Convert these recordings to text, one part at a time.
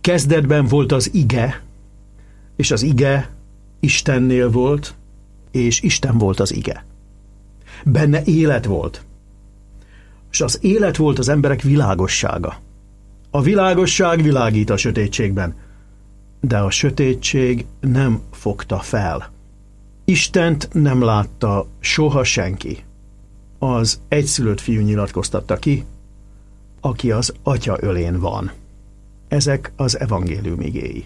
Kezdetben volt az ige, és az ige Istennél volt, és Isten volt az ige. Benne élet volt, és az élet volt az emberek világossága. A világosság világít a sötétségben, de a sötétség nem fogta fel. Istent nem látta soha senki. Az egyszülött fiú nyilatkoztatta ki, aki az Atya ölén van. Ezek az evangélium igéi.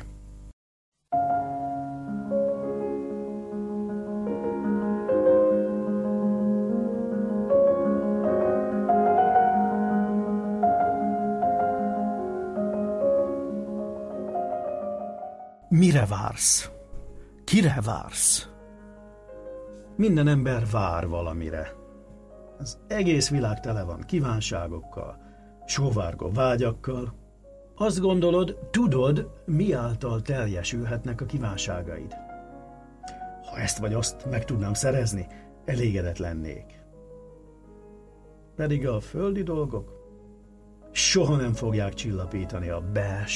Mire vársz? Kire vársz? Minden ember vár valamire. Az egész világ tele van kívánságokkal, sóvárgó vágyakkal. Azt gondolod, tudod, mi által teljesülhetnek a kívánságaid. Ha ezt vagy azt meg tudnám szerezni, elégedett lennék. Pedig a földi dolgok soha nem fogják csillapítani a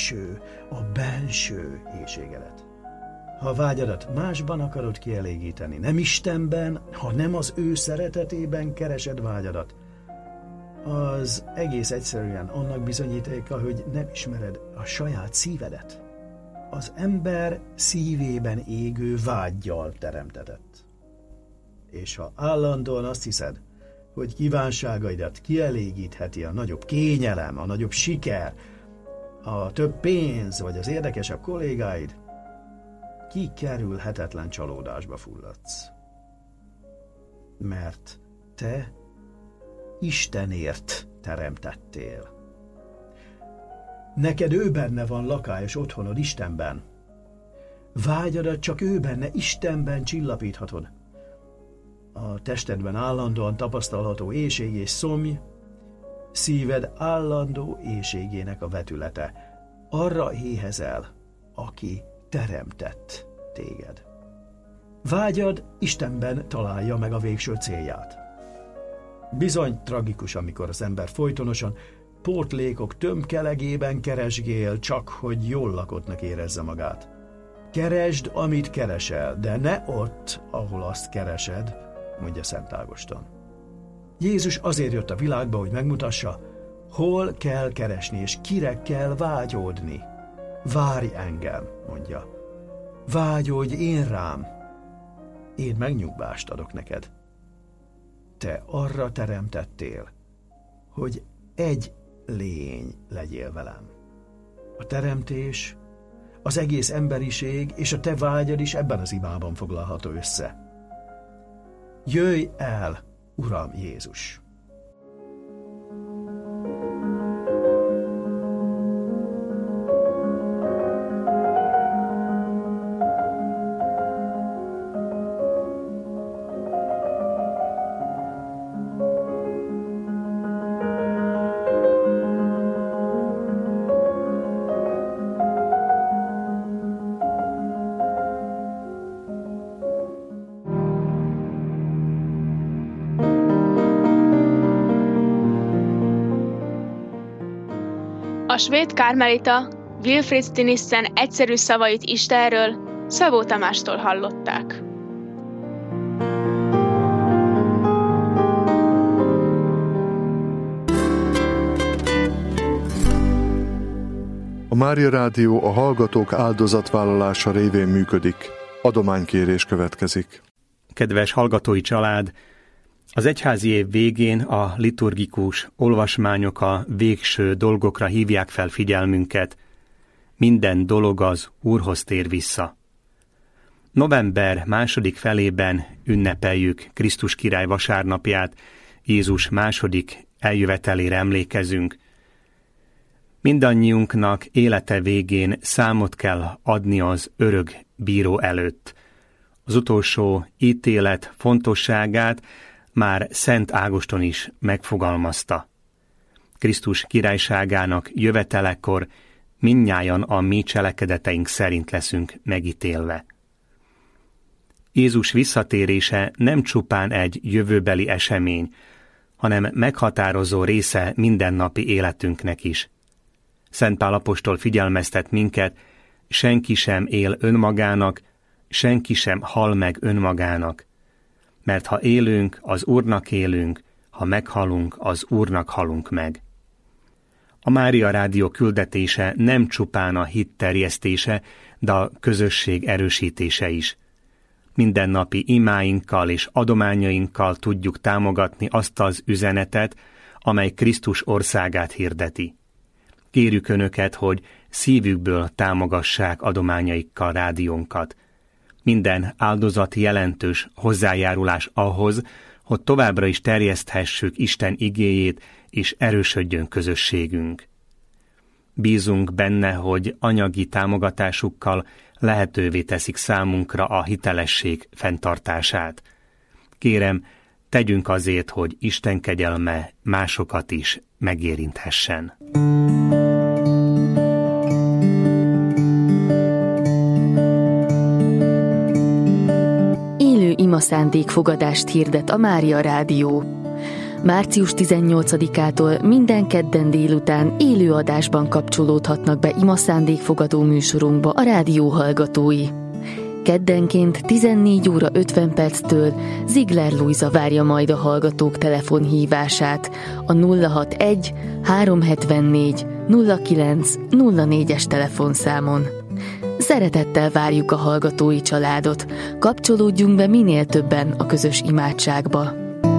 belső éhségedet. Ha a vágyadat másban akarod kielégíteni, nem Istenben, ha nem az ő szeretetében keresed vágyadat, az egész egyszerűen annak bizonyítéka, hogy nem ismered a saját szívedet. Az ember szívében égő vággyal teremtetett. És ha állandóan azt hiszed, hogy kívánságaidat kielégítheti a nagyobb kényelem, a nagyobb siker, a több pénz vagy az érdekesebb kollégáid, kikerülhetetlen csalódásba fulladsz. Mert te Istenért teremtettél. Neked ő benne van lakályos otthonod, Istenben. Vágyadat csak ő benne, Istenben csillapíthatod. A testedben állandóan tapasztalható éhség és szomj, szíved állandó éhségének a vetülete. Arra éhezel, aki teremtett téged. Vágyad Istenben találja meg a végső célját. Bizony tragikus, amikor az ember folytonosan pótlékok tömkelegében keresgél, csak hogy jól lakottnak érezze magát. Keresd, amit keresel, de ne ott, ahol azt keresed, mondja Szent Ágoston. Jézus azért jött a világba, hogy megmutassa, hol kell keresni, és kire kell vágyódni. Várj engem, mondja. Vágyódj én rám. Én megnyugvást adok neked. Te arra teremtettél, hogy egy lény legyél velem. A teremtés, az egész emberiség és a te vágyad is ebben az imában foglalható össze. Jöjj el, Uram Jézus! A svéd kármelita Wilfrid Stinissen egyszerű szavait Istenről Szabó Tamástól hallották. A Mária Rádió a hallgatók áldozatvállalása révén működik. Adománykérés következik. Kedves hallgatói család! Az egyházi év végén a liturgikus olvasmányok a végső dolgokra hívják fel figyelmünket. Minden dolog az Úrhoz tér vissza. November második felében ünnepeljük Krisztus király vasárnapját, Jézus második eljövetelére emlékezünk. Mindannyiunknak élete végén számot kell adni az örök bíró előtt. Az utolsó ítélet fontosságát már Szent Ágoston is megfogalmazta. Krisztus királyságának jövetelekor mindnyájan a mi cselekedeteink szerint leszünk megítélve. Jézus visszatérése nem csupán egy jövőbeli esemény, hanem meghatározó része mindennapi életünknek is. Szent Pál apostol figyelmeztet minket, senki sem él önmagának, senki sem hal meg önmagának. Mert ha élünk, az Úrnak élünk, ha meghalunk, az Úrnak halunk meg. A Mária Rádió küldetése nem csupán a hit terjesztése, de a közösség erősítése is. Mindennapi imáinkkal és adományainkkal tudjuk támogatni azt az üzenetet, amely Krisztus országát hirdeti. Kérjük Önöket, hogy szívükből támogassák adományaikkal rádiónkat. Minden áldozat jelentős hozzájárulás ahhoz, hogy továbbra is terjeszthessük Isten igéjét, és erősödjön közösségünk. Bízunk benne, hogy anyagi támogatásukkal lehetővé teszik számunkra a hitelesség fenntartását. Kérem, tegyünk azért, hogy Isten kegyelme másokat is megérinthessen. Élő imaszándékfogadást hirdet a Mária Rádió. Március 18-ától minden kedden délután élő adásban kapcsolódhatnak be imaszándékfogadó műsorunkba a rádió hallgatói. Keddenként 14 óra 50 perctől Ziegler Lujza várja majd a hallgatók telefonhívását a 061 374 09 04-es telefonszámon. Szeretettel várjuk a hallgatói családot, kapcsolódjunk be minél többen a közös imádságba.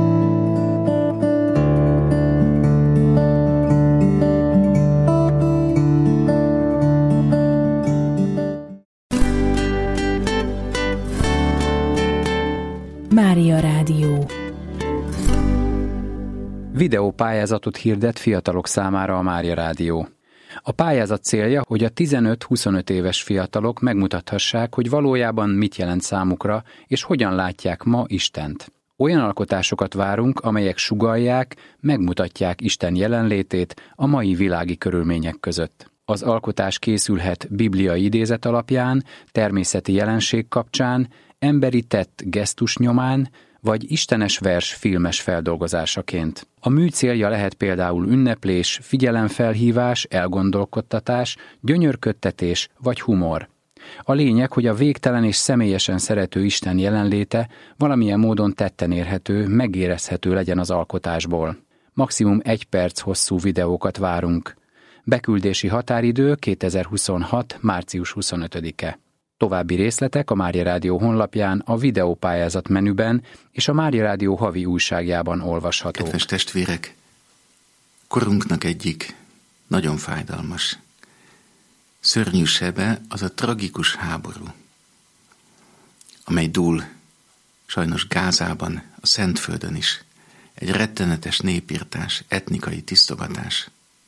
Mária Rádió. Videópályázatot hirdet fiatalok számára a Mária Rádió. A pályázat célja, hogy a 15-25 éves fiatalok megmutathassák, hogy valójában mit jelent számukra, és hogyan látják ma Istent. Olyan alkotásokat várunk, amelyek sugallják, megmutatják Isten jelenlétét a mai világi körülmények között. Az alkotás készülhet bibliai idézet alapján, természeti jelenség kapcsán, emberi tett gesztus nyomán, vagy istenes vers filmes feldolgozásaként. A mű célja lehet például ünneplés, figyelemfelhívás, elgondolkodtatás, gyönyörködtetés vagy humor. A lényeg, hogy a végtelen és személyesen szerető Isten jelenléte valamilyen módon tetten érhető, megérezhető legyen az alkotásból. Maximum 1 perc hosszú videókat várunk. Beküldési határidő 2026. március 25-e. További részletek a Mária Rádió honlapján, a videópályázat menüben és a Mária Rádió havi újságjában olvasható. Kedves testvérek, korunknak egyik nagyon fájdalmas, szörnyű sebe az a tragikus háború, amely dúl sajnos Gázában, a Szentföldön is. Egy rettenetes népirtás, etnikai tisztogatás.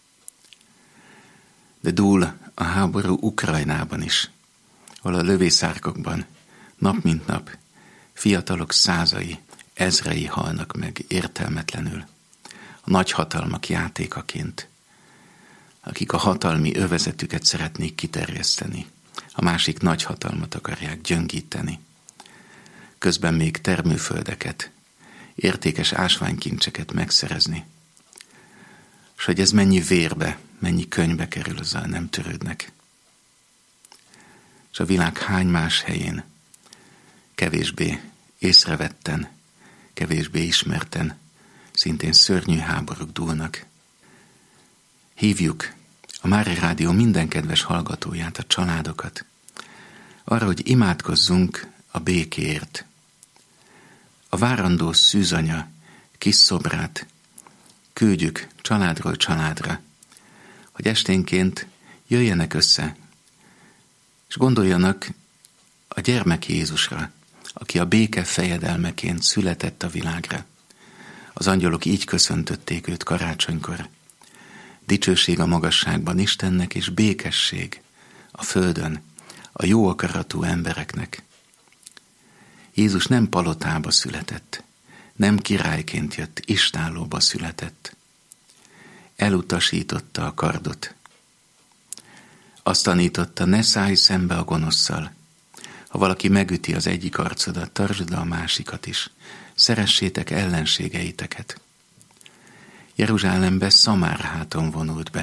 De dúl a háború Ukrajnában is, ahol a lövészárkokban nap mint nap fiatalok százai, ezrei halnak meg értelmetlenül, a nagyhatalmak játékaként, akik a hatalmi övezetüket szeretnék kiterjeszteni, a másik nagyhatalmat akarják gyöngíteni. Közben még termőföldeket, értékes ásványkincseket megszerezni. És hogy ez mennyi vérbe, mennyi könnybe kerül, azzal nem törődnek. És a világ hány más helyén kevésbé észrevetten, kevésbé ismerten, szintén szörnyű háborúk dúlnak. Hívjuk a Mária Rádió minden kedves hallgatóját, a családokat, arra, hogy imádkozzunk a békéért. A várandó szűzanya kis szobrát küldjük családról családra, hogy esténként jöjjenek össze, és gondoljanak a gyermek Jézusra, aki a béke fejedelmeként született a világra. Az angyalok így köszöntötték őt karácsonykor. Dicsőség a magasságban Istennek, és békesség a földön a jó akaratú embereknek. Jézus nem palotába született, nem királyként jött, istállóba született. Elutasította a kardot. Azt tanította, ne szállj szembe a gonosszal. Ha valaki megüti az egyik arcodat, tartsd a másikat is. Szeressétek ellenségeiteket. Jeruzsálembe Szamárháton vonult be,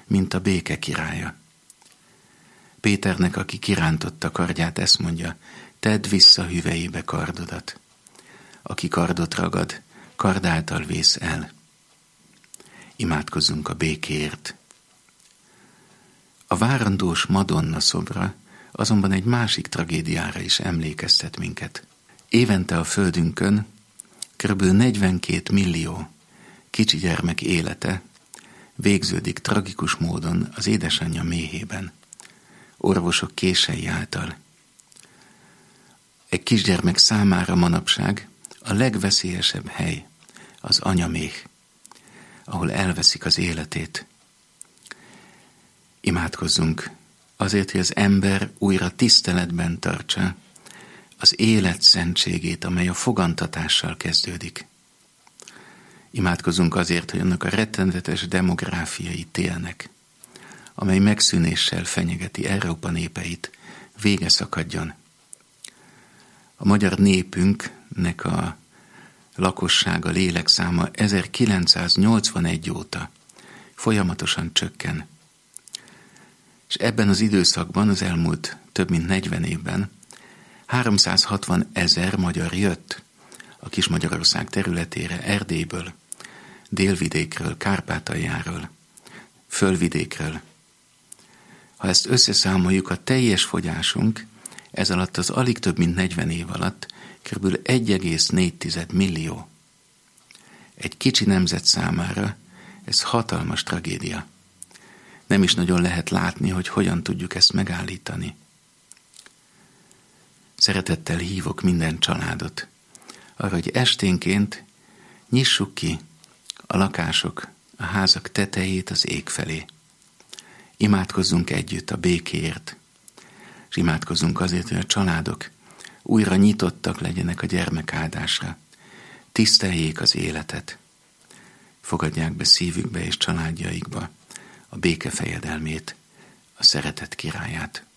mint a béke királya. Péternek, aki kirántotta kardját, ezt mondja, tedd vissza hüvelyébe kardodat. Aki kardot ragad, kard által vész el. Imádkozzunk a békéért. A várandós Madonna szobra azonban egy másik tragédiára is emlékeztet minket. Évente a földünkön kb. 42 millió kicsi gyermek élete végződik tragikus módon az édesanyja méhében, orvosok kései által. Egy kisgyermek számára manapság a legveszélyesebb hely az anyaméh, ahol elveszik az életét. Imádkozzunk azért, hogy az ember újra tiszteletben tartsa az élet szentségét, amely a fogantatással kezdődik. Imádkozzunk azért, hogy annak a rettenetes demográfiai télnek, amely megszűnéssel fenyegeti Európa népeit, vége szakadjon. A magyar népünknek a lakossága, lélekszáma 1981 óta folyamatosan csökken. És ebben az időszakban, az elmúlt több mint 40 évben 360 000 magyar jött a Kis-Magyarország területére Erdélyből, Délvidékről, Kárpátaljáról, Fölvidékről. Ha ezt összeszámoljuk, a teljes fogyásunk ez alatt az alig több mint 40 év alatt kb. 1,4 millió. Egy kicsi nemzet számára ez hatalmas tragédia. Nem is nagyon lehet látni, hogy hogyan tudjuk ezt megállítani. Szeretettel hívok minden családot arra, hogy esténként nyissuk ki a lakások, a házak tetejét az ég felé. Imádkozzunk együtt a békéért, és imádkozzunk azért, hogy a családok újra nyitottak legyenek a gyermekáldásra. Tiszteljék az életet. Fogadják be szívükbe és családjaikba a béke fejedelmét, a szeretet királyát.